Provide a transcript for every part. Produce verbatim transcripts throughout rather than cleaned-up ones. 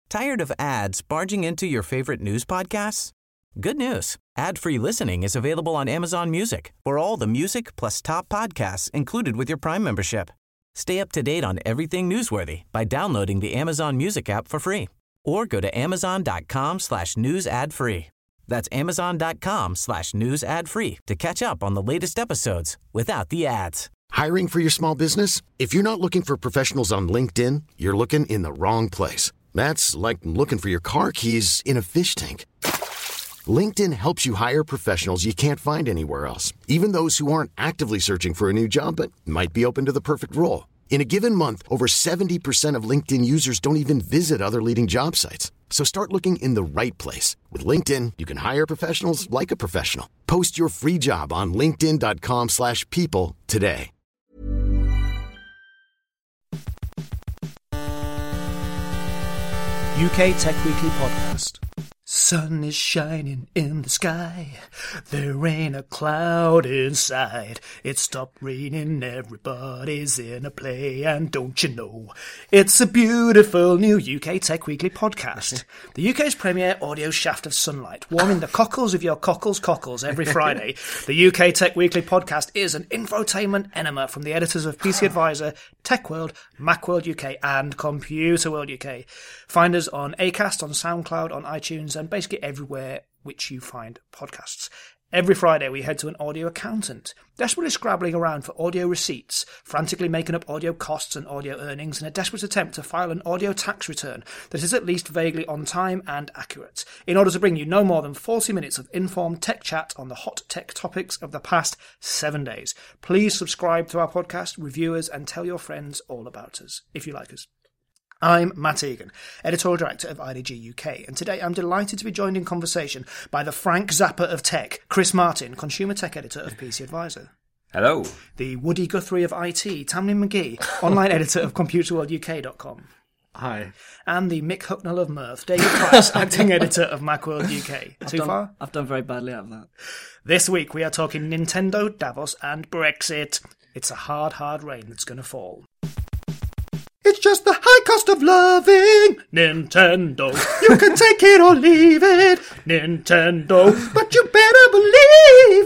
Tired of ads barging into your favorite news podcasts? Good news. Ad-free listening is available on Amazon Music for all the music plus top podcasts included with your Prime membership. Stay up to date on everything newsworthy by downloading the Amazon Music app for free or go to amazon.com slash news ad free. That's amazon.com slash news ad free to catch up on the latest episodes without the ads. Hiring for your small business? If you're not looking for professionals on LinkedIn, you're looking in the wrong place. That's like looking for your car keys in a fish tank. LinkedIn helps you hire professionals you can't find anywhere else, even those who aren't actively searching for a new job but might be open to the perfect role. In a given month, over seventy percent of LinkedIn users don't even visit other leading job sites. So start looking in the right place. With LinkedIn, you can hire professionals like a professional. Post your free job on linkedin.com slash people today. U K Tech Weekly Podcast. Sun is shining in the sky. There ain't a cloud inside. It stopped raining, everybody's in a play, and don't you know, it's a beautiful new U K Tech Weekly podcast. The U K's premier audio shaft of sunlight, warming the cockles of your cockles cockles every Friday. The U K Tech Weekly podcast is an infotainment enema from the editors of P C Advisor, TechWorld, Macworld U K, and Computer World U K. Find us on Acast, on SoundCloud, on iTunes, and basically everywhere which you find podcasts. Every Friday we head to an audio accountant, desperately scrabbling around for audio receipts, frantically making up audio costs and audio earnings in a desperate attempt to file an audio tax return that is at least vaguely on time and accurate, in order to bring you no more than forty minutes of informed tech chat on the hot tech topics of the past seven days. Please subscribe to our podcast, review us, and tell your friends all about us, if you like us. I'm Matt Egan, Editorial Director of I D G U K, and today I'm delighted to be joined in conversation by the Frank Zappa of tech, Chris Martin, Consumer Tech Editor of P C Advisor. Hello. The Woody Guthrie of I T, Tamlin McGee, Online Editor of computer world U K dot com. Hi. And the Mick Hucknall of Mirth, David Price, Acting Editor of Macworld U K. I've Too done, far? I've done very badly out of that. This week we are talking Nintendo, Davos, and Brexit. It's a hard, hard rain that's going to fall. It's just the high cost of loving Nintendo. You can take it or leave it, Nintendo, but you better believe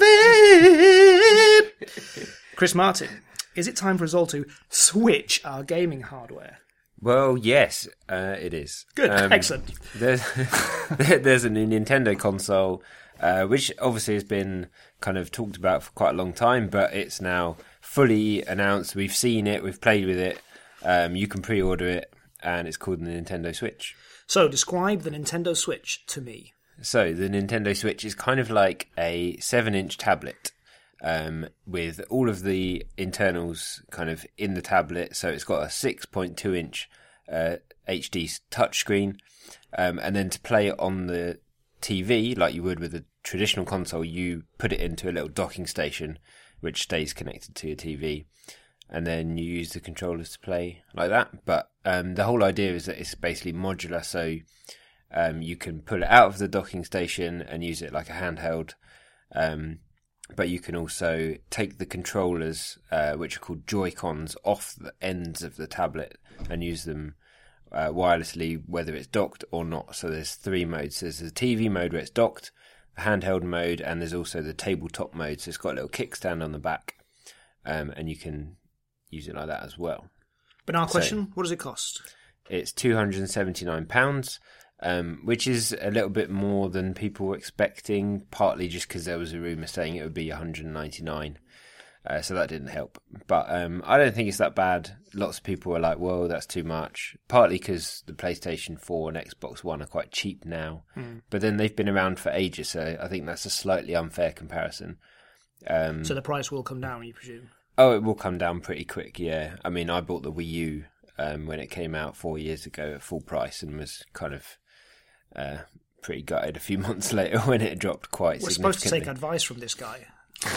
it. Chris Martin, is it time for us all to switch our gaming hardware? Well, yes, uh, it is. Good, um, excellent. There's, there's a new Nintendo console, uh, which obviously has been kind of talked about for quite a long time, but it's now fully announced. We've seen it, we've played with it. Um, you can pre-order it, and it's called the Nintendo Switch. So, describe the Nintendo Switch to me. So, the Nintendo Switch is kind of like a seven-inch tablet um, with all of the internals kind of in the tablet. So, it's got a six point two inch uh, H D touchscreen, um, and then to play it on the T V, like you would with a traditional console, you put it into a little docking station, which stays connected to your T V. And then you use the controllers to play like that. But um, the whole idea is that it's basically modular, so um, you can pull it out of the docking station and use it like a handheld. Um, but you can also take the controllers, uh, which are called Joy-Cons, off the ends of the tablet and use them uh, wirelessly, whether it's docked or not. So there's three modes. There's the T V mode where it's docked, the handheld mode, and there's also the tabletop mode. So it's got a little kickstand on the back, um, and you can use it like that as well. But our question, so, what does it cost? It's two hundred seventy-nine pounds, um, which is a little bit more than people were expecting, partly just because there was a rumour saying it would be one hundred ninety-nine, uh, so that didn't help. But um, I don't think it's that bad. Lots of people were like, whoa, that's too much, partly because the PlayStation four and Xbox One are quite cheap now, mm. but then they've been around for ages, so I think that's a slightly unfair comparison. Um, so the price will come down, you presume? Oh, it will come down pretty quick, yeah. I mean, I bought the Wii U um, when it came out four years ago at full price and was kind of uh, pretty gutted a few months later when it dropped quite We're significantly. We're supposed to take advice from this guy.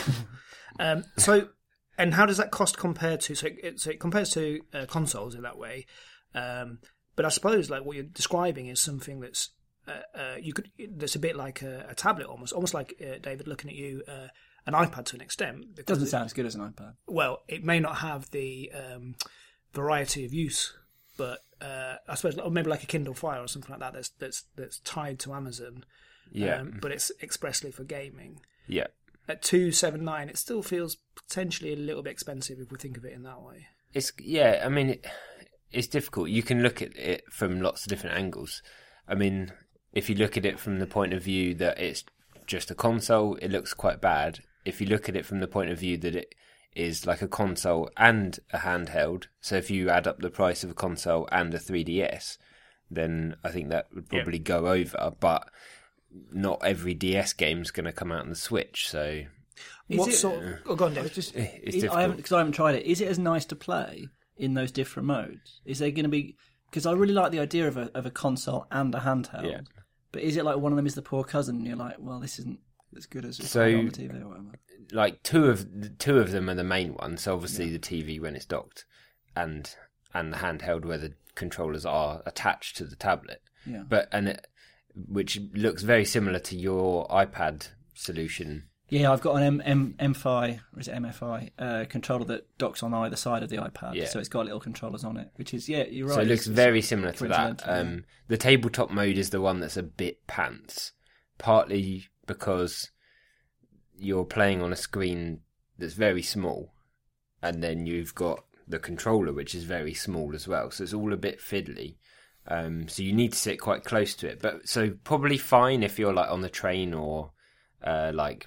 um, so, and how does that cost compare to, so it, so it compares to uh, consoles in that way, um, but I suppose like what you're describing is something that's, uh, uh, you could, that's a bit like a, a tablet almost, almost like, uh, David, looking at you, uh, an iPad to an extent. It doesn't sound as good as an iPad. Well, it may not have the um, variety of use, but uh, I suppose, or maybe like a Kindle Fire or something like that that's that's that's tied to Amazon. Yeah, um, but it's expressly for gaming. Yeah. At two seven nine, it still feels potentially a little bit expensive if we think of it in that way. It's yeah. I mean, it, it's difficult. You can look at it from lots of different angles. I mean, if you look at it from the point of view that it's just a console, it looks quite bad. If you look at it from the point of view that it is like a console and a handheld, so if you add up the price of a console and a three D S, then I think that would probably yeah. go over. But not every D S game's going to come out on the Switch, so is what it, sort of, oh, go on, Dave. Just, it's it, difficult I haven't because I haven't tried it. Is it as nice to play in those different modes? Is there going to be, because I really like the idea of a of a console and a handheld, yeah. but is it like one of them is the poor cousin and you're like, well, this isn't as good as so, on the T V or whatever? Like two of two of them are the main ones. So obviously yeah. the T V when it's docked, and and the handheld where the controllers are attached to the tablet. Yeah. But and it, which looks very similar to your iPad solution. Yeah, I've got an M M M5 or is it M F I uh, controller that docks on either side of the iPad, yeah. so it's got little controllers on it. Which is yeah, you're right. So it looks it's, very it's similar to that. Um, yeah. The tabletop mode is the one that's a bit pants, partly because you're playing on a screen that's very small, and then you've got the controller, which is very small as well. So it's all a bit fiddly. Um, so you need to sit quite close to it. But so probably fine if you're like on the train or uh, like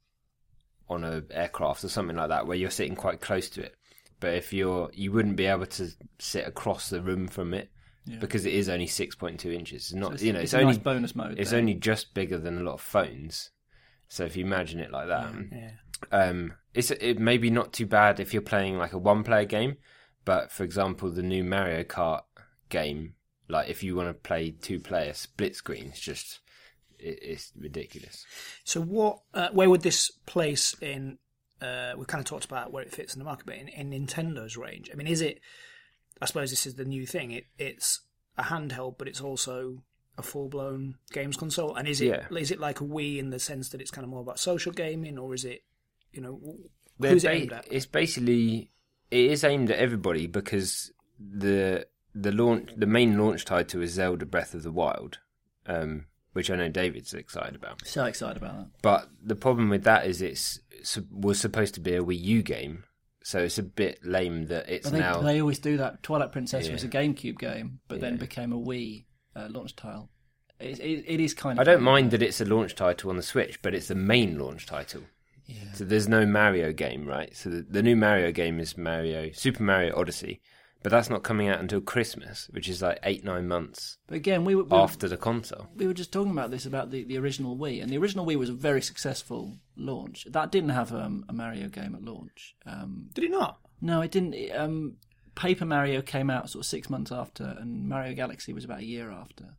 on an aircraft or something like that, where you're sitting quite close to it. But if you're, you wouldn't be able to sit across the room from it yeah. because it is only six point two inches. It's not, so it's, you know, it's, it's a only nice bonus mode. It's then. only just bigger than a lot of phones. So if you imagine it like that, yeah. um, it's it maybe not too bad if you're playing like a one-player game. But for example, the new Mario Kart game, like if you want to play two-player split screen, it's just it, it's ridiculous. So what? Uh, where would this place in? Uh, we kind of talked about where it fits in the market, but in, in Nintendo's range, I mean, is it? I suppose this is the new thing. It it's a handheld, but it's also a full-blown games console. And is it yeah. is it like a Wii in the sense that it's kind of more about social gaming, or is it, you know, They're who's ba- it aimed at? It's basically it is aimed at everybody because the the launch the main launch title is Zelda Breath of the Wild, um, which I know David's excited about. So excited about that. But the problem with that is it's was supposed to be a Wii U game. So it's a bit lame that it's but they, now. They always do that. Twilight Princess yeah. was a GameCube game, but yeah. then became a Wii uh, launch title. It, it, it is kind of. I don't mind that it's a launch title on the Switch, but it's the main launch title. Yeah. So there's no Mario game, right? So the, the new Mario game is Mario Super Mario Odyssey, but that's not coming out until Christmas, which is like eight nine months. But again, we were we after were, the console. We were just talking about this about the, the original Wii, and the original Wii was a very successful launch. That didn't have um, a Mario game at launch. Um, Did it not? No, it didn't. It, um, Paper Mario came out sort of six months after, and Mario Galaxy was about a year after.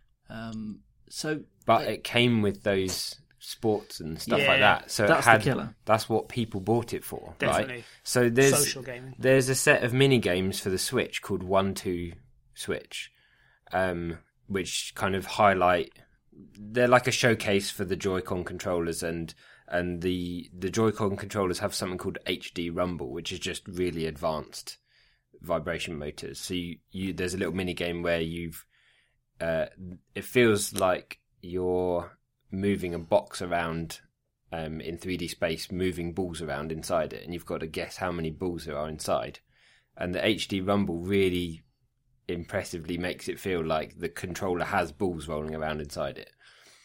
Um, so, but they, it came with those sports and stuff yeah, like that. So that's it had, the killer. That's what people bought it for, Definitely. right? So there's social gaming. There's a set of mini games for the Switch called One Two Switch, um, which kind of highlight. They're like a showcase for the Joy-Con controllers, and and the the Joy-Con controllers have something called H D Rumble, which is just really advanced vibration motors. So you, you there's a little mini game where you've uh, it feels like you're moving a box around um, in three D space, moving balls around inside it, and you've got to guess how many balls there are inside. And the H D Rumble really impressively makes it feel like the controller has balls rolling around inside it.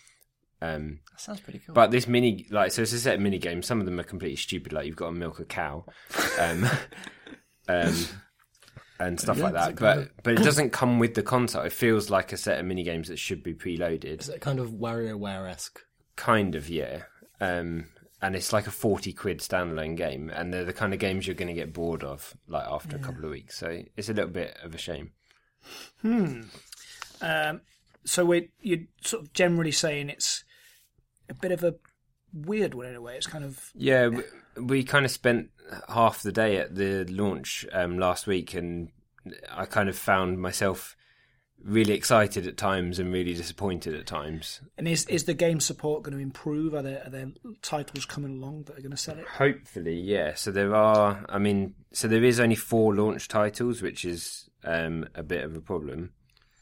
Um, that sounds pretty cool. But this mini, like, so it's a set of mini games. Some of them are completely stupid, like you've got to milk a cow, um, um, and stuff Yeah, like that. it But kind but it doesn't come with the console. It feels like a set of mini games that should be preloaded. Is it kind of WarioWare-esque? Kind of, yeah. Um, and it's like a forty quid standalone game, and they're the kind of games you're going to get bored of, like after yeah. a couple of weeks. So it's a little bit of a shame. Hmm. Um, so we you're sort of generally saying it's a bit of a weird one in a way. It's kind of yeah. We, we kind of spent half the day at the launch um, last week, and I kind of found myself really excited at times and really disappointed at times. And is is the game support going to improve? Are there are there titles coming along that are going to sell it? Hopefully, yeah. So there are. I mean, so there is only four launch titles, which is um, a bit of a problem.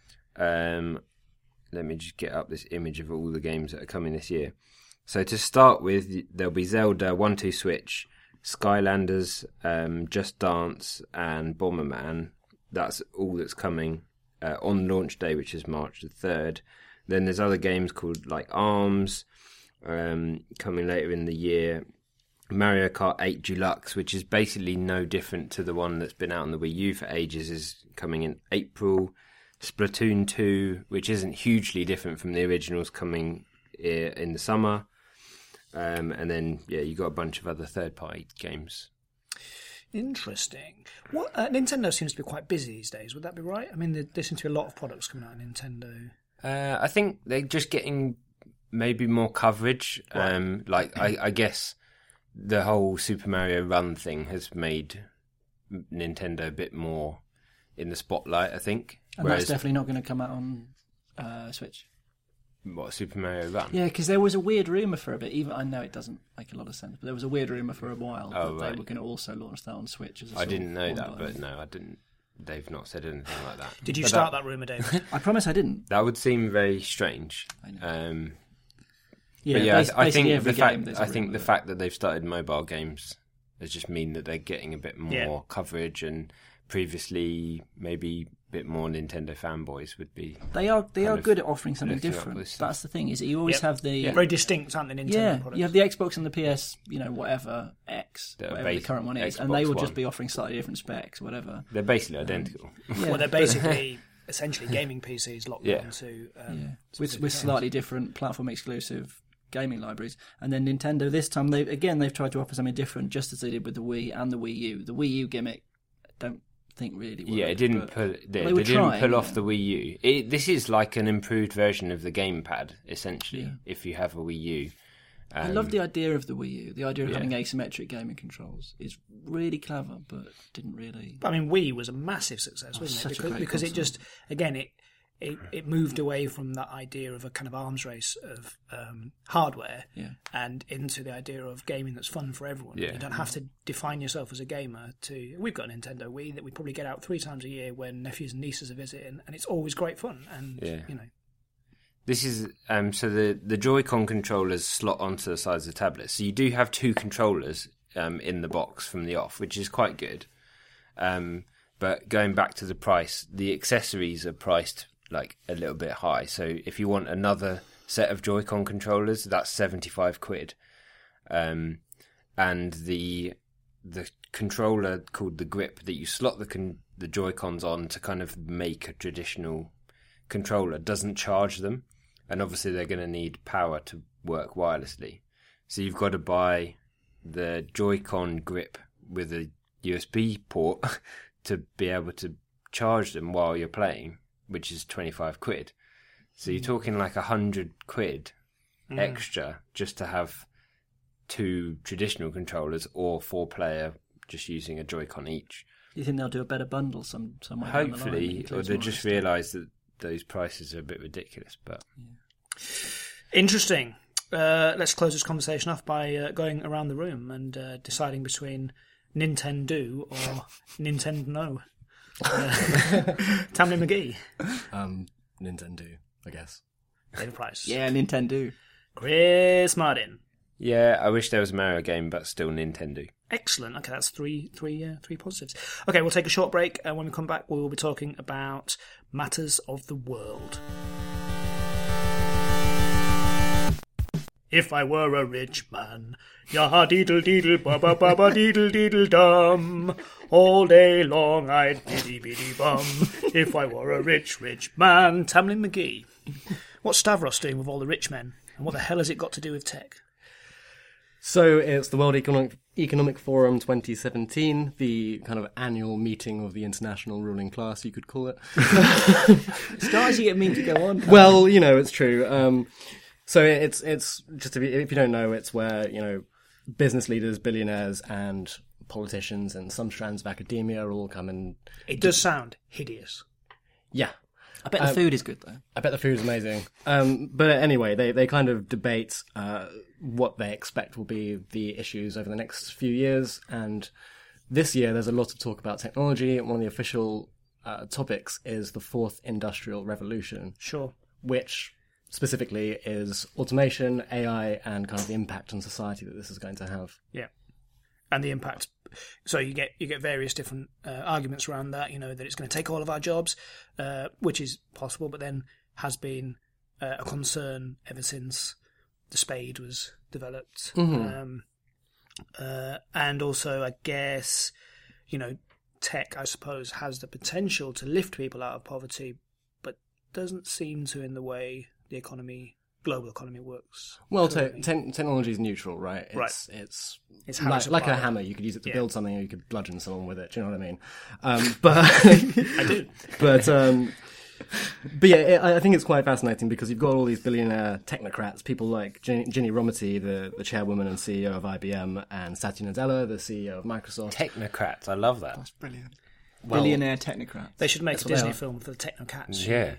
Um, let me just get up this image of all the games that are coming this year. So to start with, there'll be Zelda one two Switch, Skylanders, um, Just Dance, and Bomberman. That's all that's coming uh, on launch day, which is March the third. Then there's other games called like ARMS um, coming later in the year. Mario Kart eight Deluxe, which is basically no different to the one that's been out on the Wii U for ages, is coming in April. Splatoon two, which isn't hugely different from the originals, coming in the summer. Um, and then, yeah, you got a bunch of other third-party games. Interesting. What uh, Nintendo seems to be quite busy these days. Would that be right? I mean, there, there seem to be a lot of products coming out of Nintendo. Uh, I think they're just getting maybe more coverage. Right. Um, like, I, I guess the whole Super Mario Run thing has made Nintendo a bit more in the spotlight, I think. And Whereas, that's definitely not going to come out on uh, Switch. What, Super Mario Run? Yeah, because there was a weird rumour for a bit. Even I know it doesn't make a lot of sense, but there was a weird rumour for a while oh, that right. they were going to also launch that on Switch. As a I didn't know that, online. but no, I didn't. They've not said anything like that. Did you but start that, that rumour, David? I promise I didn't. That would seem very strange. I know. Um, yeah, but yeah, bas- I, I think every the game fact a I think rumour the of fact that they've started mobile games does just mean that they're getting a bit more Yeah. coverage, and previously maybe a bit more Nintendo fanboys would be. They are they kind are of good at offering something looking up different. this stuff. That's the thing. Is that you always Yep. have the Very distinct, aren't they, Nintendo yeah products? you have the Xbox and the P S, you know, whatever X, The whatever the basic current one is, and Xbox they will One. just be offering slightly different specs, whatever. They're basically identical. Yeah. Well, they're basically, essentially gaming P Cs locked Yeah. onto... Um, Yeah, to with the with games. slightly different platform exclusive gaming libraries, and then Nintendo this time they again they've tried to offer something different, just as they did with the Wii and the Wii U. The Wii U gimmick, I don't think really worked, Yeah, it didn't but pull. They, they were they didn't trying, pull off yeah. the Wii U. It, this is like an improved version of the gamepad, essentially. Yeah. If you have a Wii U, um, I love the idea of the Wii U. The idea of yeah. having asymmetric gaming controls is really clever, but didn't really. I mean, Wii was a massive success, Oh, wasn't such it? a Because, great because it console. just, again, it, it it moved away from that idea of a kind of arms race of um, hardware Yeah. and into the idea of gaming that's fun for everyone. Yeah. You don't have to define yourself as a gamer. To We've got a Nintendo Wii that we probably get out three times a year when nephews and nieces are visiting, and it's always great fun. And Yeah. you know, This is um, so the the Joy-Con controllers slot onto the sides of the tablet. So you do have two controllers um, in the box from the off, which is quite good. Um, but going back to the price, the accessories are priced like a little bit high. So if you want another set of Joy-Con controllers, that's seventy-five quid. Um, and the the controller called the Grip that you slot the con- the Joy-Cons on to kind of make a traditional controller doesn't charge them, and obviously they're going to need power to work wirelessly. So you've got to buy the Joy-Con Grip with a U S B port to be able to charge them while you're playing, which is twenty-five quid. So you're talking like a hundred quid Mm. extra just to have two traditional controllers or four player just using a Joy-Con each. Do you think they'll do a better bundle some some way down the line that Hopefully, or includes they more just of this stuff? realise that those prices are a bit ridiculous. But interesting. Uh, let's close this conversation off by uh, going around the room and uh, deciding between Nintendo or Nintendo. Uh, Tamlin McGee, Um, Nintendo, I guess. David Price, Yeah, Nintendo. Chris Martin. yeah, I wish there was a Mario game, but still Nintendo. Excellent. Okay, that's three, three, uh, three positives. Okay, we'll take a short break, and when we come back, we will be talking about matters of the world. If I were a rich man, yah deedle deedle ba ba ba ba deedle deedle dum, all day long I'd biddy biddy bum. If I were a rich rich man, Tamlin McGee. What's Stavros doing with all the rich men, and what the hell has it got to do with tech? So it's the World Economic Economic Forum twenty seventeen, the kind of annual meeting of the international ruling class, you could call it. Stars you get me to go on. Well, you know, it's true. Um, so it's it's just to be, if you don't know, it's where, you know, business leaders, billionaires, and politicians, and some strands of academia all come and It does sound hideous. yeah. I bet the um, food is good though. I bet the food's amazing. Um, but anyway, they, they kind of debate uh, what they expect will be the issues over the next few years. And this year, there's a lot of talk about technology. One of the official uh, topics is the fourth industrial revolution, Sure. which specifically is automation, A I, and kind of the impact on society that this is going to have. Yeah, and the impact. So you get you get various different uh, arguments around that. You know that it's going to take all of our jobs, uh, which is possible, but then has been uh, a concern ever since the spade was developed. Mm-hmm. Um, uh, and also, I guess, you know, tech, I suppose, has the potential to lift people out of poverty, but doesn't seem to in the way the economy, global economy works. Well, te- currently. te- technology is neutral, right? It's, Right. It's, It's how like, it's like a applied. hammer. You could use it to Yeah. build something, or you could bludgeon someone with it. Do you know what I mean? Um, but I do. but um, but yeah, it, I think it's quite fascinating because you've got all these billionaire technocrats, people like Ginny, Ginny Rometty, the, the chairwoman and C E O of I B M, and Satya Nadella, the C E O of Microsoft. Technocrats, I love that. That's brilliant. Well- Billionaire technocrat. They should make a That's what they Disney are. film for the Technocats. Yeah.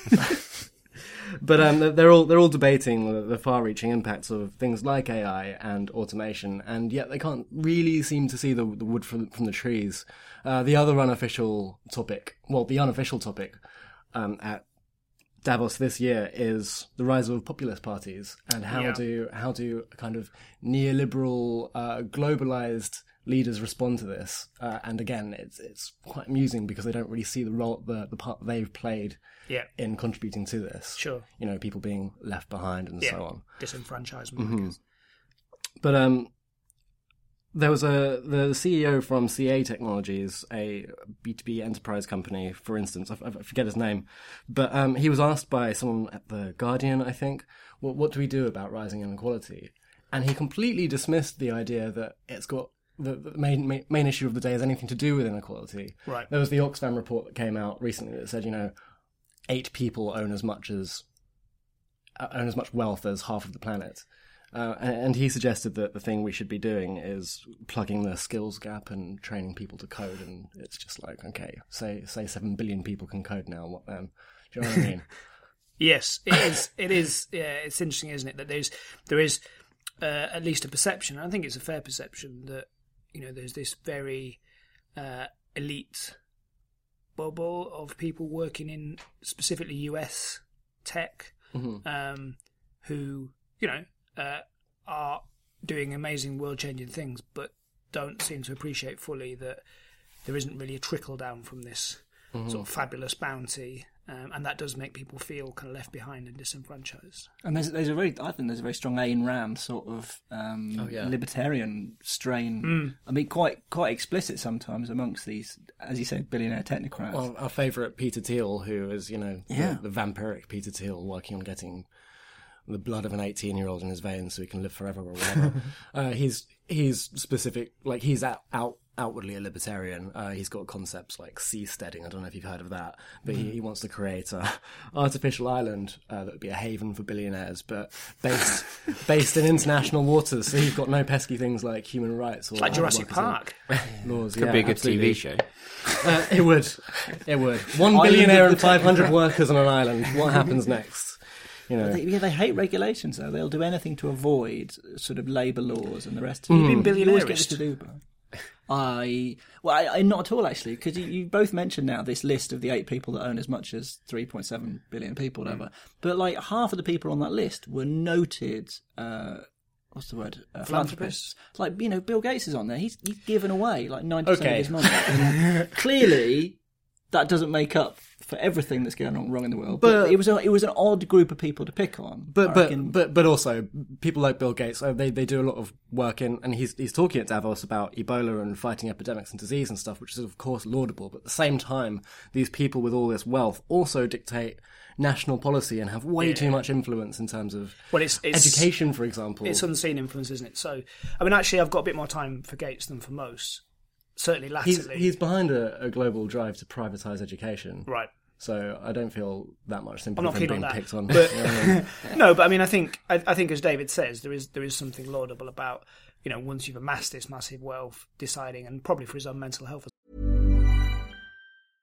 But um, they're all they're all debating the, the far-reaching impacts of things like A I and automation, and yet they can't really seem to see the, the wood from from the trees. Uh, the other unofficial topic, well, the unofficial topic um, at Davos this year is the rise of populist parties and how Yeah. do how do kind of neoliberal, uh, globalized leaders respond to this. Uh, and again, it's it's quite amusing because they don't really see the role the the part they've played Yeah, in contributing to this. sure. You know, people being left behind and Yeah. so on. Disenfranchisement. Mm-hmm. I guess. But um, there was a the C E O from C A Technologies, a B two B enterprise company, for instance. I, I forget his name, but um, he was asked by someone at the Guardian, I think, well, what do we do about rising inequality? And he completely dismissed the idea that it's got the, the main, main main issue of the day has anything to do with inequality. Right. There was the Oxfam report that came out recently that said, you know, eight people own as much as uh, own as much wealth as half of the planet. Uh, and, and he suggested that the thing we should be doing is plugging the skills gap and training people to code. And it's just like, okay, say say seven billion people can code now. What then? Do you know what I mean? Yes, it is. It is. Yeah, it's interesting, isn't it? That there's there is uh, at least a perception. I think it's a fair perception that you know there's this very uh, elite bubble of people working in specifically U S tech, Mm-hmm. um, who you know uh, are doing amazing, world-changing things, but don't seem to appreciate fully that there isn't really a trickle down from this Mm-hmm. sort of fabulous bounty. Um, and that does make people feel kind of left behind and disenfranchised. And there's there's a very I think there's a very strong Ayn Rand sort of um, Oh, yeah. libertarian strain. Mm. I mean, quite quite explicit sometimes amongst these, as you said, billionaire technocrats. Well, our favourite Peter Thiel, who is, you know, Yeah. the, the vampiric Peter Thiel, working on getting the blood of an eighteen-year-old in his veins so he can live forever or whatever. uh, he's he's specific, like he's out, out outwardly a libertarian. Uh, he's got concepts like seasteading. I don't know if you've heard of that, but he, he wants to create a artificial island uh, that would be a haven for billionaires, but based based in international waters. So you've got no pesky things like human rights or Like Jurassic workers in Park. laws. Could yeah, be a good absolutely. T V show. Uh, it would. It would. One Island billionaire of the and five hundred workers on an island. What happens next? You know. They, yeah, they hate regulations, though. They'll do anything to avoid sort of labour laws and the rest. You've been You always get billionairist. this to do, but I well, I, I not at all actually, because you, you both mentioned now this list of the eight people that own as much as three point seven billion people, whatever. But like half of the people on that list were noted. Uh, What's the word? Uh, philanthropists. Like, you know, Bill Gates is on there. He's, he's given away like ninety percent Okay. of his money. And clearly, that doesn't make up for everything that's going on wrong in the world. But, But- it was a, it was an odd group of people to pick on. But I but, reckon. but but also people like Bill Gates, uh, they they do a lot of work in, and he's he's talking at Davos about Ebola and fighting epidemics and disease and stuff, which is of course laudable. But at the same time, these people with all this wealth also dictate national policy and have way too much influence in terms of Well, it's, it's education, for example. It's unseen influence, isn't it? So, I mean, actually, I've got a bit more time for Gates than for most. Certainly, he's latterly. he's behind a, a global drive to privatise education. right. So I don't feel that much sympathy I'm not from keen being on that. picked on. But- You know what I mean? No, but I mean, I think I, I think as David says, there is there is something laudable about you know once you've amassed this massive wealth, deciding and probably for his own mental health.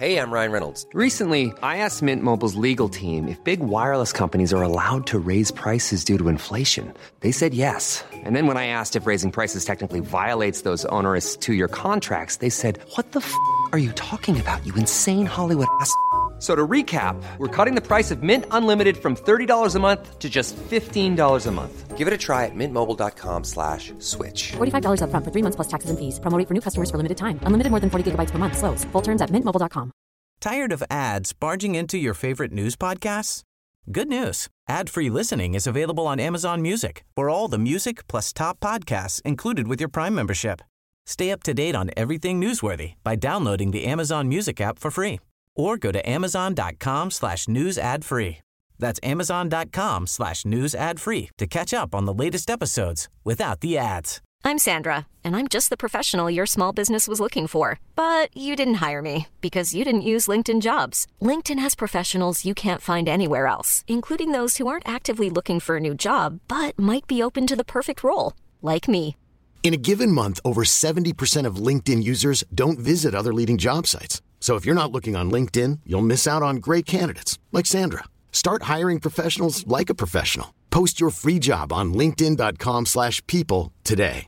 Hey, I'm Ryan Reynolds. Recently, I asked Mint Mobile's legal team if big wireless companies are allowed to raise prices due to inflation. They said yes. And then when I asked if raising prices technically violates those onerous two-year contracts, they said, what the f*** are you talking about, you insane Hollywood ass f- So to recap, we're cutting the price of Mint Unlimited from thirty dollars a month to just fifteen dollars a month. Give it a try at mintmobile.com slash switch. forty-five dollars up front for three months plus taxes and fees. Promo rate for new customers for limited time. Unlimited more than forty gigabytes per month. Slows full terms at mint mobile dot com. Tired of ads barging into your favorite news podcasts? Good news. Ad-free listening is available on Amazon Music for all the music plus top podcasts included with your Prime membership. Stay up to date on everything newsworthy by downloading the Amazon Music app for free or go to amazon.com slash news ad free. That's amazon.com slash news ad free to catch up on the latest episodes without the ads. I'm Sandra, and I'm just the professional your small business was looking for. But you didn't hire me because you didn't use LinkedIn Jobs. LinkedIn has professionals you can't find anywhere else, including those who aren't actively looking for a new job, but might be open to the perfect role, like me. In a given month, over seventy percent of LinkedIn users don't visit other leading job sites. So if you're not looking on LinkedIn, you'll miss out on great candidates like Sandra. Start hiring professionals like a professional. Post your free job on linkedin.com slash people today.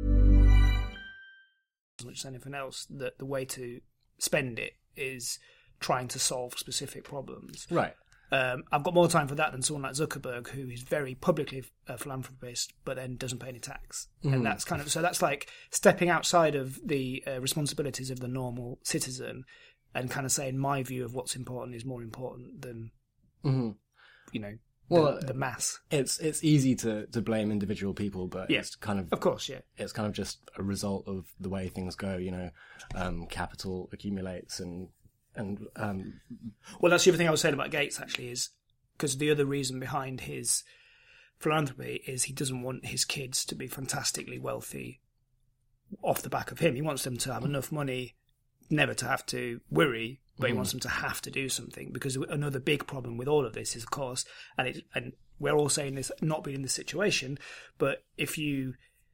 As much as anything else, that the way to spend it is trying to solve specific problems. Right. Um, I've got more time for that than someone like Zuckerberg, who is very publicly a philanthropist, but then doesn't pay any tax. Mm. And that's kind of so that's like stepping outside of the uh, responsibilities of the normal citizen, and kind of saying my view of what's important is more important than mm-hmm. you know the, well, the mass. It's it's easy to, to blame individual people, but yeah. it's kind of of course, yeah. It's kind of just a result of the way things go. You know, um, capital accumulates and. And um, well, that's the other thing I was saying about Gates, actually, is because the other reason behind his philanthropy is he doesn't want his kids to be fantastically wealthy off the back of him. He wants them to have enough money, never to have to worry, but mm. he wants them to have to do something. Because another big problem with all of this is, of course, and it, and we're all saying this, not being in this situation, but if you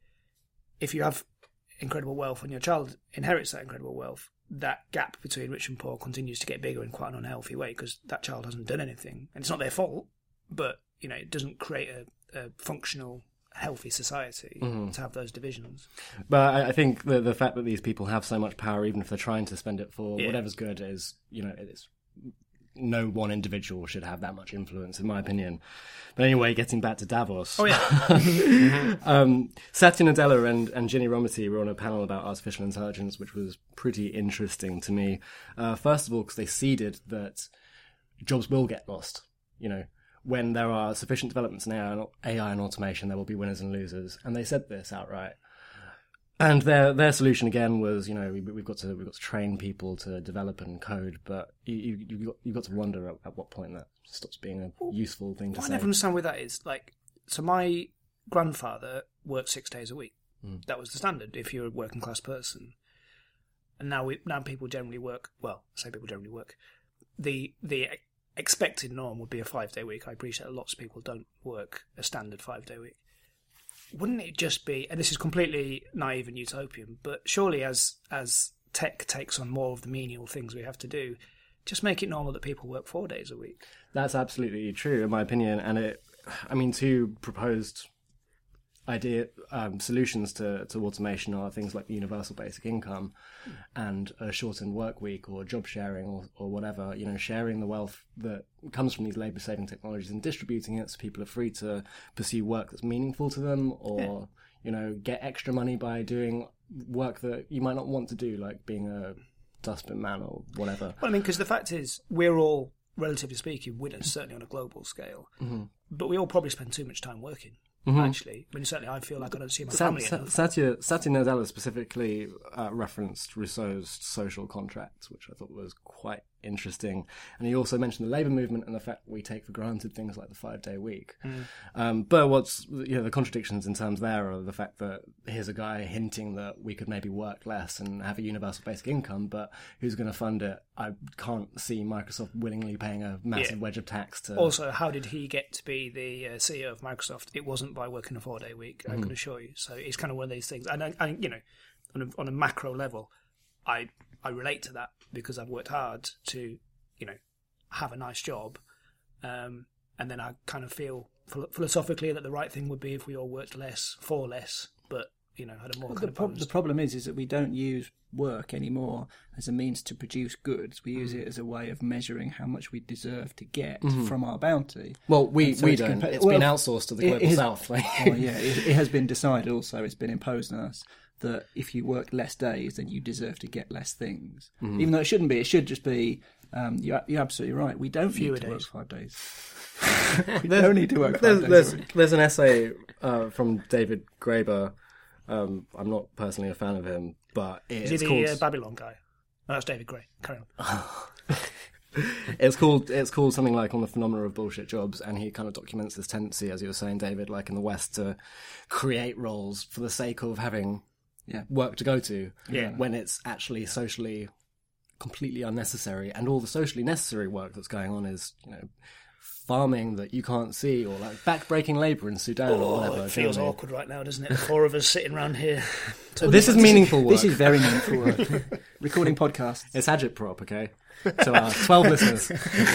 if you have incredible wealth and your child inherits that incredible wealth, that gap between rich and poor continues to get bigger in quite an unhealthy way because that child hasn't done anything. And it's not their fault, but you know, it doesn't create a, a functional, healthy society mm-hmm. to have those divisions. But I, I think the the fact that these people have so much power, even if they're trying to spend it for yeah. whatever's good, is, you know, it's no one individual should have that much influence, in my opinion. But anyway, getting back to Davos. Oh, yeah. um, Satya Nadella and, and Ginny Rometty were on a panel about artificial intelligence, which was pretty interesting to me. Uh, first of all, because they seeded that jobs will get lost. You know, when there are sufficient developments in A I and, A I and automation, there will be winners and losers. And they said this outright. And their their solution again was, you know, we, we've got to we've got to train people to develop and code, but you you you've got, you've got to wonder at, at what point that stops being a useful thing to what say. I never understand with that is like, so my grandfather worked six days a week. Mm. That was the standard if you're a working class person. And now we now people generally work. Well, I say people generally work. The the expected norm would be a five day week. I appreciate lots of people don't work a standard five day week. Wouldn't it just be, and this is completely naive and utopian, but surely as as tech takes on more of the menial things we have to do, just make it normal that people work four days a week. That's absolutely true, in my opinion. And it, I mean, two proposed idea um, solutions to, to automation are things like the universal basic income mm. and a shortened work week or job sharing or, or whatever, you know, sharing the wealth that comes from these labour saving technologies and distributing it so people are free to pursue work that's meaningful to them or, yeah. you know, get extra money by doing work that you might not want to do, like being a dustbin man or whatever. Well, I mean, because the fact is, we're all, relatively speaking, winners, certainly on a global scale, mm-hmm. but we all probably spend too much time working. Mm-hmm. Actually, I mean, certainly I feel like I don't see my Sa- family Sa- enough. Satya, Satya Nadella specifically uh, referenced Rousseau's social contract, which I thought was quite interesting. And he also mentioned the labour movement and the fact we take for granted things like the five-day week. Mm. Um, but what's, you know, the contradictions in terms there are the fact that here's a guy hinting that we could maybe work less and have a universal basic income, but who's going to fund it? I can't see Microsoft willingly paying a massive yeah. wedge of tax to... Also, how did he get to be the uh, C E O of Microsoft? It wasn't by working a four-day week, I mm. can assure you. So it's kind of one of these things. And, I, I, you know, on a, on a macro level, I I relate to that because I've worked hard to, you know, have a nice job. Um, and then I kind of feel philosophically that the right thing would be if we all worked less for less, but, you know, had a more well, kind the, of pro- balanced... the problem is, is that we don't use work anymore as a means to produce goods. We use it as a way of measuring how much we deserve to get Mhm. from our bounty. Well, we, And so we it's don't. compa- It's well, been outsourced to the it global is- south. Like. Oh, yeah, it, it has been decided also, it's been imposed on us, that if you work less days, then you deserve to get less things. Mhm. Even though it shouldn't be. It should just be, um, you're, you're absolutely right, we don't Fewer need to work days. five days. We don't need to work five there's, days there's, a week. there's an essay uh, from David Graeber. Um, I'm not personally a fan of him, but Is it's he called... the uh, Babylon guy? No, that's David Gray. Carry on. It's called it's called something like On the Phenomena of Bullshit Jobs, and he kind of documents this tendency, as you were saying, David, like in the West, to create roles for the sake of having Yeah. work to go to, Yeah. when it's actually socially completely unnecessary, and all the socially necessary work that's going on is, you know, farming that you can't see, or like back-breaking labour in Sudan or Oh, whatever. it do you know feels what I mean? awkward right now, doesn't it? The four of us sitting around here. This is meaningful work. This is very meaningful work. Recording podcasts. It's agitprop, okay? So our twelve listeners.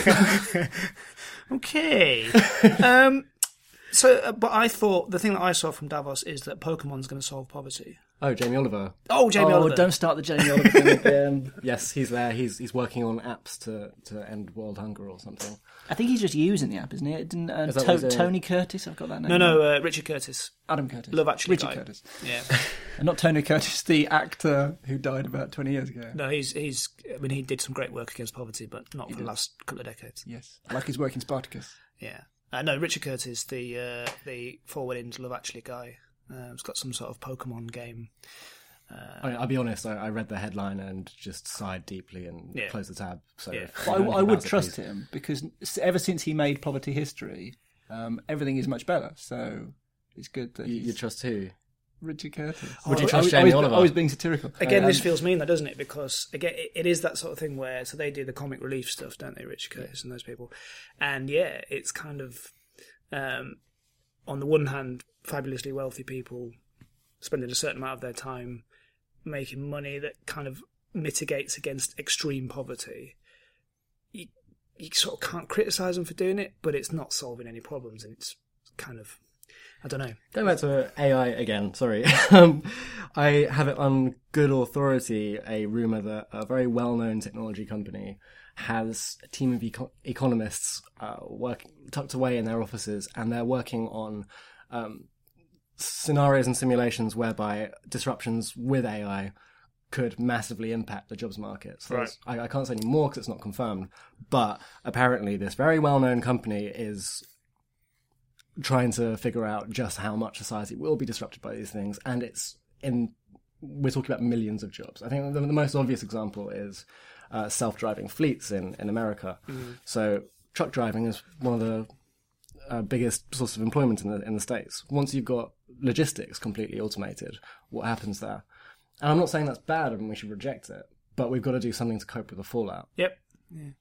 Okay. um, so, uh, but I thought the thing that I saw from Davos is that Pokemon's going to solve poverty. Oh, Jamie Oliver. Oh, Jamie oh, Oliver. don't start the Jamie Oliver thing again. Yes, he's there. He's he's working on apps to, to end world hunger or something. I think he's just using the app, isn't he? Didn't uh, Is that To- what he's doing? Tony Curtis? I've got that name. No, no, uh, Richard Curtis. Adam Curtis. Love Actually Richard guy. Curtis. Yeah. And not Tony Curtis, the actor who died about twenty years ago. No, he's he's. I mean, he did some great work against poverty, but not He for the did. last couple of decades. Yes. Like his work in Spartacus. Yeah. Uh, no, Richard Curtis, the uh, the forward into Love Actually guy. Uh, he's got some sort of Pokemon game. Uh, I mean, I'll be honest, I, I read the headline and just sighed deeply and Yeah. closed the tab. So Yeah. if But you know I, I anything would about it, trust please. him because s- ever since he made Poverty History, um, everything is much better. So it's good that You, he's you trust who? Richard Curtis. Would you I- trust I, Jamie I was, Oliver? I was being satirical. Again, Um, this feels mean, though, doesn't it? Because again, it, it is that sort of thing where so they do the comic relief stuff, don't they, Richard Curtis and those people? And yeah, it's kind of um, on the one hand, fabulously wealthy people spending a certain amount of their time making money that kind of mitigates against extreme poverty. You, you sort of can't criticise them for doing it, but it's not solving any problems, and it's kind of, I don't know. Going back to A I again, sorry. um, I have it on good authority, a rumour that a very well-known technology company has a team of eco- economists uh, work, tucked away in their offices, and they're working on um, scenarios and simulations whereby disruptions with A I could massively impact the jobs market. So Right. I, I can't say any more because it's not confirmed, but apparently this very well-known company is trying to figure out just how much society will be disrupted by these things, and it's in we're talking about millions of jobs. I think the, the most obvious example is uh, self-driving fleets in, in America. Mm. So truck driving is one of the uh, biggest sources of employment in the in the States. Once you've got logistics completely automated, what happens there? And I'm not saying that's bad and we should reject it, but we've got to do something to cope with the fallout. Yep. Yeah.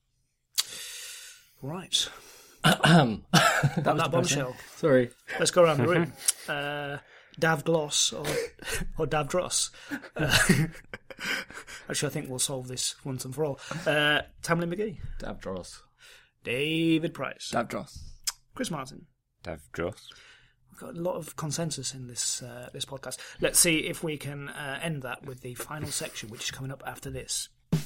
Right. that On was that depressing. bombshell. Sorry. Let's go around the room. Uh, Dav Gloss or or Dav Dross. Uh, actually, I think we'll solve this once and for all. Uh, Tamlin McGee, Dav Dross. David Price, Dav Dross. Chris Martin. Dav Dross. We've got a lot of consensus in this uh, this podcast. Let's see if we can uh, end that with the final section, which is coming up after this.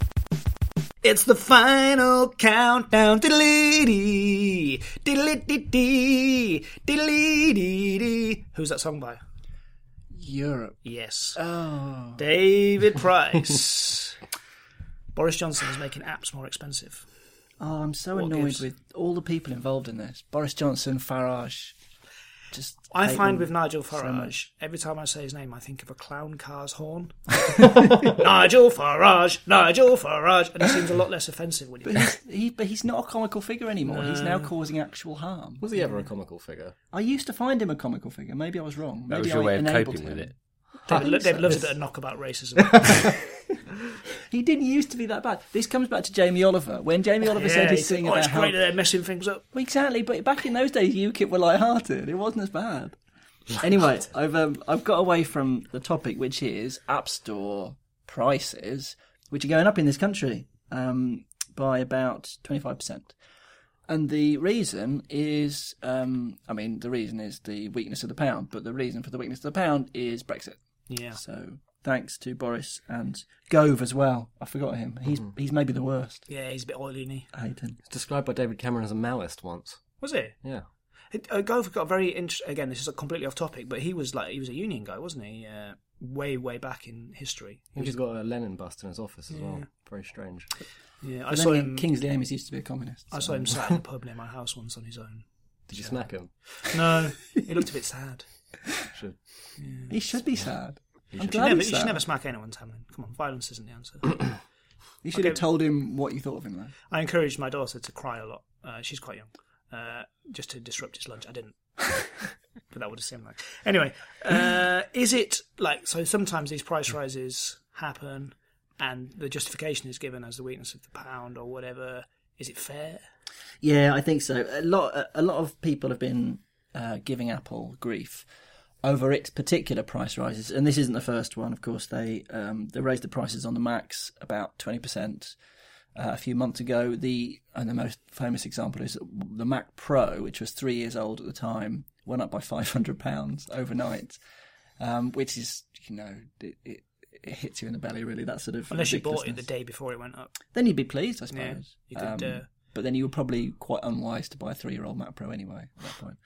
It's the final countdown. Diddly-dee, diddly-dee-dee, diddly-dee-dee. Who's that song by? Europe. Yes. Oh. David Price. Boris Johnson is making apps more expensive. Oh, I'm so What annoyed gives? with all the people involved in this. Boris Johnson, Farage. Just I hate find them with Nigel so Farage, much. every time I say his name, I think of a clown car's horn. Nigel Farage, Nigel Farage, and he seems a lot less offensive when you. But he's, he, but he's not a comical figure anymore. He's now causing actual harm. Was he ever a comical figure? I used to find him a comical figure. Maybe I was wrong. That Maybe was your I way of enabled coping him. with it. David, think David so. loves a bit of knock about racism. He didn't used to be that bad. This comes back to Jamie Oliver. When Jamie Oliver said his it's, thing oh, about it's how... great that they're messing things up. Well, exactly, but back in those days, UKIP were light-hearted. It wasn't as bad. Anyway, I've um, I've got away from the topic, which is App Store prices, which are going up in this country um, by about twenty-five percent. And the reason is, um, I mean, the reason is the weakness of the pound, but the reason for the weakness of the pound is Brexit. Yeah. So thanks to Boris and Gove as well. I forgot him. He's mm-hmm. he's maybe the worst. Yeah, he's a bit oily, isn't he? I hate him. It's described by David Cameron as a Maoist once. Was it? Yeah. It, uh, Gove got very interesting. Again, this is a completely off topic, but he was like he was a union guy, wasn't he? Uh, way, way back in history. I think he's got a Lenin bust in his office as yeah. well. Very strange. Yeah, I but saw then him. Kingsley Amis used to be a communist. I so. saw him sat in a pub near my house once on his own. Did you so. smack him? No, he looked a bit sad. Should. Yeah. He should be sad. You I'm should, glad never, he's you should sad. never smack anyone, Tamlin. Come on, violence isn't the answer. You should Okay. have told him what you thought of him, though. I encouraged my daughter to cry a lot. Uh, she's quite young, uh, just to disrupt his lunch. I didn't, but that would have seemed like. Anyway, uh, is it like so? Sometimes these price rises happen, and the justification is given as the weakness of the pound or whatever. Is it fair? Yeah, I think so. A lot, a lot of people have been uh, giving Apple grief over its particular price rises, and this isn't the first one. Of course, they um, they raised the prices on the Macs about twenty percent uh, a few months ago. The and the most famous example is the Mac Pro, which was three years old at the time, went up by five hundred pounds overnight, um, which is you know it, it, it hits you in the belly really. That sort of Unless you bought it the day before it went up, then you'd be pleased, I suppose. Yeah, you could. Um, uh, but then you were probably quite unwise to buy a three-year-old Mac Pro anyway at that point.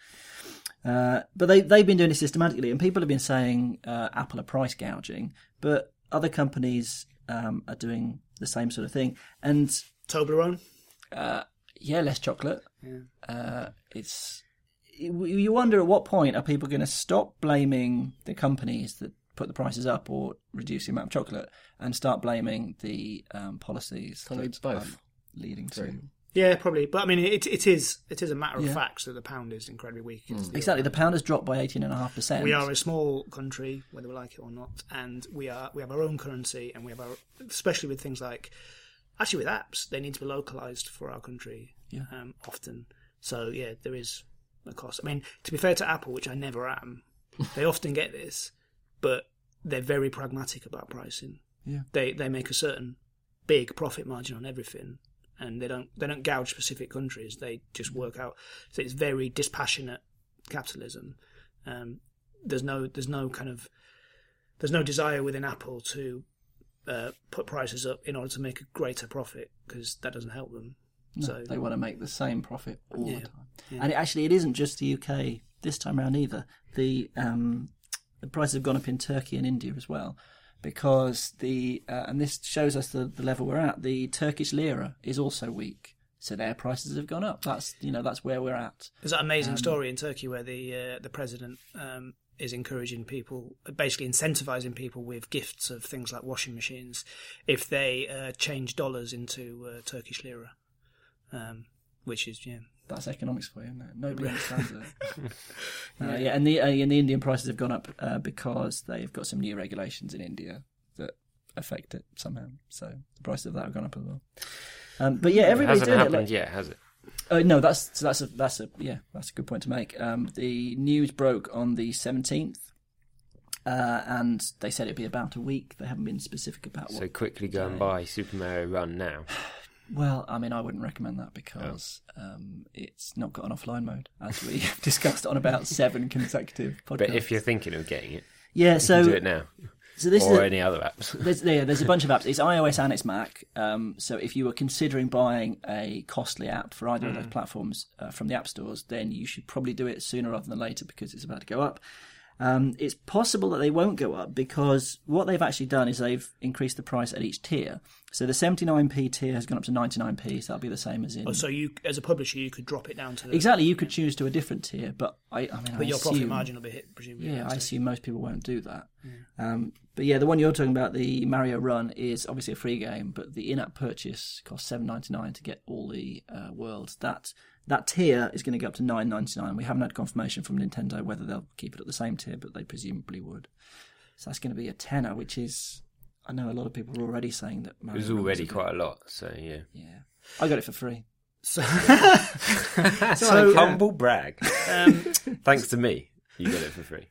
Uh, but they, they've been doing it systematically, and people have been saying uh, Apple are price gouging, but other companies um, are doing the same sort of thing. And Toblerone? Uh, yeah, less chocolate. Yeah. Uh, it's you wonder at what point are people going to stop blaming the companies that put the prices up or reduce the amount of chocolate and start blaming the um, policies Can't that both. are leading to... True. Yeah, probably. But I mean, it it is it is a matter of Yeah. fact that the pound is incredibly weak. against the Exactly, euro. the pound has dropped by eighteen point five percent. We are a small country, whether we like it or not, and we are we have our own currency, and we have our, especially with things like, actually with apps, they need to be localized for our country. Yeah. Um, often. So yeah, there is a cost. I mean, to be fair to Apple, which I never am, they often get this, but they're very pragmatic about pricing. Yeah. They they make a certain big profit margin on everything. And they don't they don't gouge specific countries. They just work out. So it's very dispassionate capitalism. Um, there's no there's no kind of there's no desire within Apple to uh, put prices up in order to make a greater profit because that doesn't help them. No, so they want to make the same profit all Yeah, the time. yeah. And it, actually, it isn't just the U K this time around either. The um, the prices have gone up in Turkey and India as well. Because the uh, and this shows us the, the level we're at. The Turkish lira is also weak, so their prices have gone up. That's you know that's where we're at. There's that amazing Um, story in Turkey where the uh, the president um, is encouraging people, basically incentivizing people with gifts of things like washing machines if they uh, change dollars into uh, Turkish lira, um, which is yeah. That's economics for you, isn't it? Nobody understands it. uh, yeah, and the uh, and the Indian prices have gone up uh, because they've got some new regulations in India that affect it somehow. So the prices of that have gone up as well. Um, but yeah, everybody's it hasn't doing happened it. Like, yet, has it? Uh, no, that's that's a that's a yeah that's a good point to make. Um, the news broke on the seventeenth, uh, and they said it'd be about a week. They haven't been specific about what. So quickly go and buy Super Mario Run now. Well, I mean, I wouldn't recommend that because oh. um, it's not got an offline mode, as we discussed on about seven consecutive podcasts. But if you're thinking of getting it, yeah, you so can do it now. So this or is a, any other apps. there's, yeah, there's a bunch of apps. It's iOS and it's Mac. Um, so if you were considering buying a costly app for either mm. of those platforms uh, from the app stores, then you should probably do it sooner rather than later because it's about to go up. Um, it's possible that they won't go up because what they've actually done is they've increased the price at each tier. So the seventy-nine p tier has gone up to ninety-nine p, so that'll be the same as in... Oh, so you, as a publisher, you could drop it down to... Exactly, you could choose to a different tier, but I, I mean, But I your assume, profit margin will be hit, presumably. Yeah, I assume most people won't do that. Yeah. Um, but yeah, the one you're talking about, the Mario Run, is obviously a free game, but the in-app purchase costs seven dollars and ninety-nine cents to get all the uh, worlds. That that tier is going to go up to nine dollars and ninety-nine cents. We haven't had confirmation from Nintendo whether they'll keep it at the same tier, but they presumably would. So that's going to be a tenner, which is... I know a lot of people are already saying that Mario It was Run already was a quite a lot, so yeah. Yeah. I got it for free. So, so so humble brag. Um, Thanks to me, you got it for free.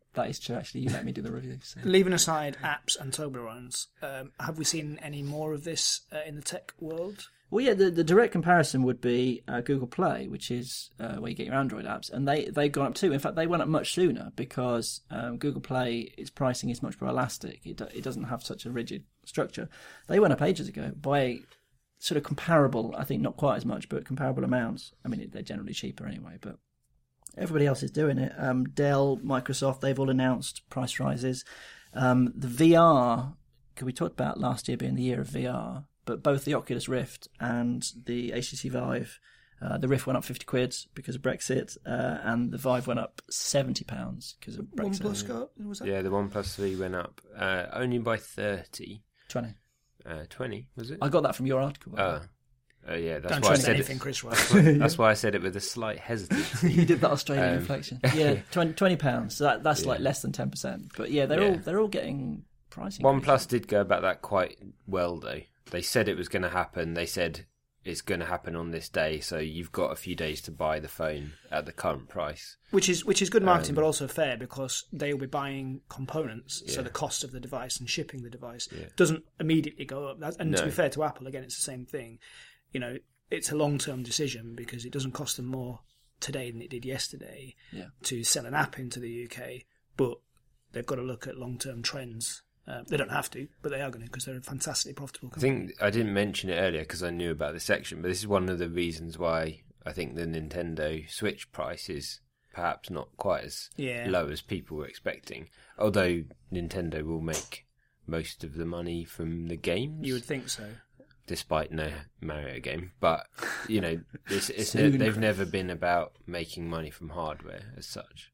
That is true, actually. You let me do the review. So. Leaving aside apps and Toblerones, um, have we seen any more of this uh, in the tech world? Well, yeah, the, the direct comparison would be uh, Google Play, which is uh, where you get your Android apps, and they, they've gone up too. In fact, they went up much sooner because um, Google Play, its pricing is much more elastic. It, do, it doesn't have such a rigid structure. They went up ages ago by sort of comparable, I think not quite as much, but comparable amounts. I mean, they're generally cheaper anyway, but everybody else is doing it. Um, Dell, Microsoft, they've all announced price rises. Um, the V R, because we talked about last year being the year of V R, but both the Oculus Rift and the H T C Vive, uh, the Rift went up fifty quid because of Brexit, uh, and the Vive went up seventy pounds because of Brexit. OnePlus got, was that? Yeah, the OnePlus three went up uh, only by thirty. twenty. Uh, twenty, was it? I got that from your article. Oh. Uh, yeah, that's Don't why I trust said anything it. Chris That's writes. why, that's why I said it with a slight hesitancy. You did that Australian Um, inflection. Yeah, twenty, twenty pounds. So that, that's Yeah. like less than ten percent. But yeah, they're Yeah. all they're all getting pricing. OnePlus did go about that quite well, though. They said it was going to happen. They said it's going to happen on this day, so you've got a few days to buy the phone at the current price. Which is which is good marketing, Um, but also fair because they'll be buying components, so Yeah. the cost of the device and shipping the device Yeah. doesn't immediately go up. That, and to No. be fair to Apple, again, it's the same thing. You know, it's a long-term decision because it doesn't cost them more today than it did yesterday Yeah. to sell an app into the U K, but they've got to look at long-term trends. Uh, they don't have to, but they are going to because they're a fantastically profitable I company. think I didn't mention it earlier because I knew about this section, but this is one of the reasons why I think the Nintendo Switch price is perhaps not quite as Yeah. low as people were expecting. Although Nintendo will make most of the money from the games. You would think so. Despite no Mario game, but you know, it's, it's Soon. they've never been about making money from hardware as such.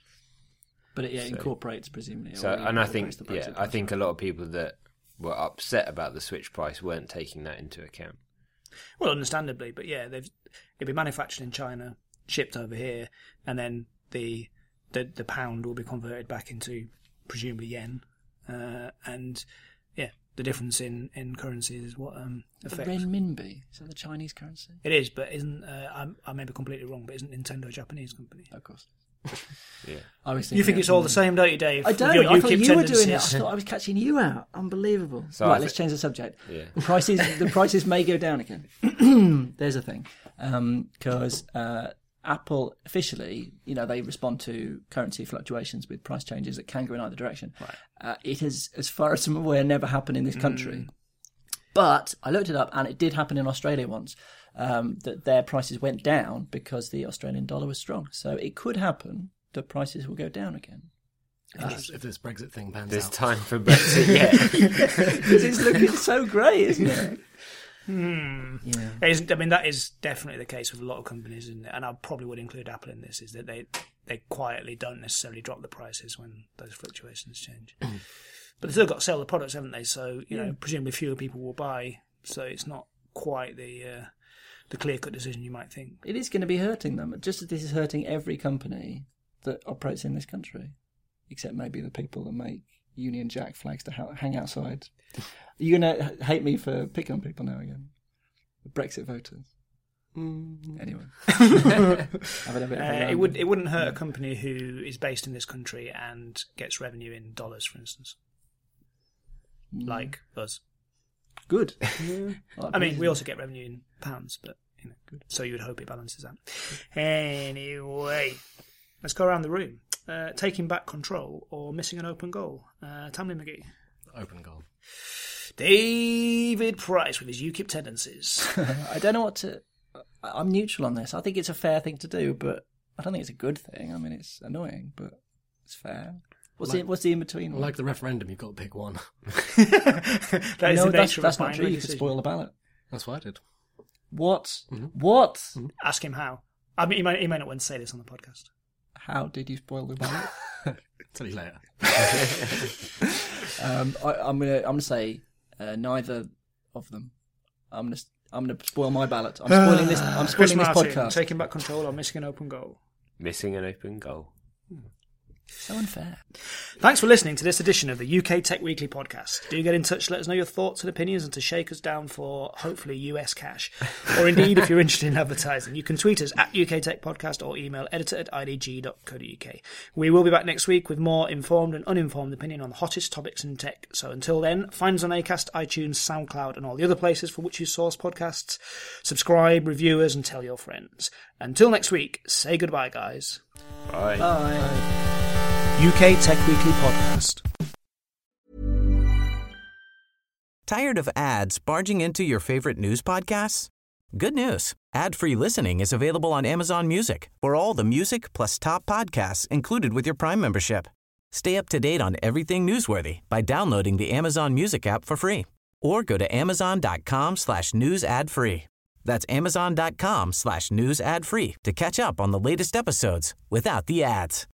But it yeah, So- incorporates presumably. So, already and I incorporates think, the yeah, Brexit I price. think a lot of people that were upset about the Switch price weren't taking that into account. Well, understandably, but yeah, they've it'll be manufactured in China, shipped over here, and then the the, the pound will be converted back into presumably yen, uh, and yeah, the difference in, in currency is what um, The affects. renminbi, is that the Chinese currency? It is, but isn't uh, I'm, I may be completely wrong, but isn't Nintendo a Japanese company? Of course. Yeah, I was You thinking think it it's was all the same, don't you, Dave? I With don't. your I thought UKIP you were doing it. I tendencies? thought I was catching you out. Unbelievable. So right, I let's thi- change the subject. Yeah. The prices, the prices may go down again. There's a thing, because uh, Apple officially, you know, they respond to currency fluctuations with price changes that can go in either direction. Right. Uh, it has, as far as I'm aware, never happened in this country. Mm. But I looked it up, and it did happen in Australia once. Um, that their prices went down because the Australian dollar was strong. So it could happen that prices will go down again. If this, if this Brexit thing pans there's out. time for Brexit yet. Because it's looking so great, isn't it? Hmm. Yeah. It isn't- I mean, that is definitely the case with a lot of companies, isn't it? And I probably would include Apple in this, is that they, they quietly don't necessarily drop the prices when those fluctuations change. But they've still got to sell the products, haven't they? So, you know, presumably fewer people will buy, so it's not quite the uh, the clear-cut decision you might think. It is going to be hurting them, just as this is hurting every company that operates in this country, except maybe the people that make Union Jack flags to ha- hang outside. You're going to hate me for picking on people now again. The Brexit voters. Mm. Anyway. Having a bit of a Uh, it random- would it wouldn't hurt a company who is based in this country and gets revenue in dollars, for instance, like us. Good. I mean, we also get revenue in pounds, but you know, good. So you would hope it balances out. Anyway, let's go around the room. Uh, taking back control or missing an open goal. Uh, Tamlin McGee. Open goal. David Price with his UKIP tendencies. I don't know what to... I- I'm neutral on this. I think it's a fair thing to do, but I don't think it's a good thing. I mean, it's annoying, but it's fair. What's, Like- the, what's the in-between one? Like the referendum, you've got to pick one. That is no, the that's, nature that's of a not true. binary You could decision. spoil the ballot. That's what I did. What? Mm-hmm. What? Ask him how. I mean, he may, he may not want to say this on the podcast. How did you spoil the ballot? Tell you later. um, I, I'm gonna I'm gonna say uh, neither of them. I'm gonna I'm gonna spoil my ballot. I'm spoiling this. I'm Chris spoiling this Martin, podcast. taking back control or missing an open goal. Missing an open goal. So unfair. Thanks for listening to this edition of the U K Tech Weekly podcast. Do get in touch, let us know your thoughts and opinions, and to shake us down for, hopefully, U S cash. Or indeed, if you're interested in advertising, you can tweet us at U K Tech Podcast or email editor at I D G dot co dot U K. We will be back next week with more informed and uninformed opinion on the hottest topics in tech. So until then, find us on Acast, iTunes, SoundCloud, and all the other places for which you source podcasts. Subscribe, review us, and tell your friends. Until next week, say goodbye, guys. Bye. Bye. Bye. U K Tech Weekly podcast. Tired of ads barging into your favorite news podcasts? Good news. Ad-free listening is available on Amazon Music for all the music plus top podcasts included with your Prime membership. Stay up to date on everything newsworthy by downloading the Amazon Music app for free or go to amazon.com slash news ad free. That's amazon.com slash news ad free to catch up on the latest episodes without the ads.